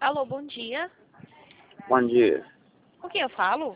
Alô, bom dia. Bom dia, Com quem eu falo?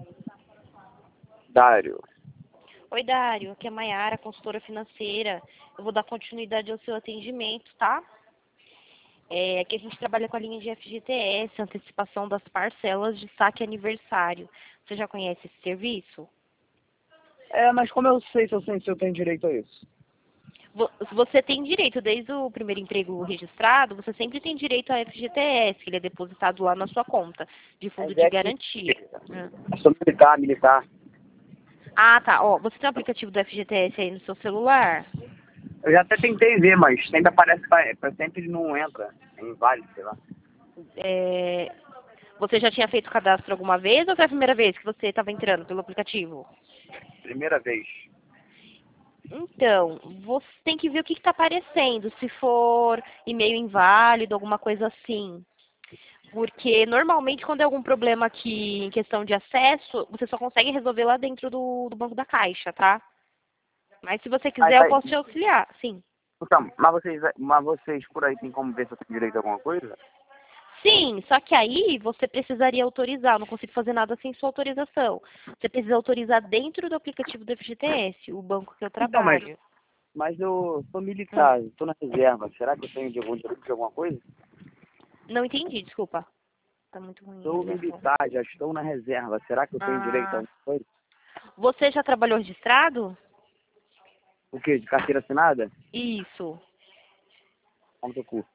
Dário. Oi, Dário. Aqui é a Mayara, consultora financeira. Eu vou dar continuidade ao seu atendimento, tá? Aqui a gente trabalha com a linha de FGTS, antecipação das parcelas de saque aniversário. Você já conhece esse serviço? Mas como eu sei se eu tenho direito a isso? Você tem direito, desde o primeiro emprego registrado, você sempre tem direito a FGTS, que ele é depositado lá na sua conta, de fundo Mas de é que garantia. eu sou militar. Ah, tá. Ó, você tem o aplicativo do FGTS aí no seu celular? Eu já até tentei ver, mas sempre aparece, sempre não entra. É inválido, sei lá. É, Você já tinha feito cadastro alguma vez ou foi a primeira vez que você estava entrando pelo aplicativo? Primeira vez. Então, você tem que ver o que está aparecendo, se for e-mail inválido, alguma coisa assim. Porque normalmente quando é algum problema aqui em questão de acesso, você só consegue resolver lá dentro do Banco da Caixa, tá? Mas se você Aí, quiser, eu posso te auxiliar, sim. então, mas vocês por aí tem como ver se eu tenho direito a alguma coisa? Sim, só que aí você precisaria autorizar, eu não consigo fazer nada sem sua autorização. Você precisa autorizar dentro do aplicativo do FGTS, o banco que eu Então, mas, trabalho. mas eu sou Hum, militar, estou na reserva. Será que eu tenho algum direito de alguma coisa? Não entendi, desculpa. Tá muito ruim a Sou ligação. militar, já estou na reserva. Será que eu tenho direito a Ah, alguma coisa? você já trabalhou registrado? O quê? De carteira assinada? Isso. Como teu cu?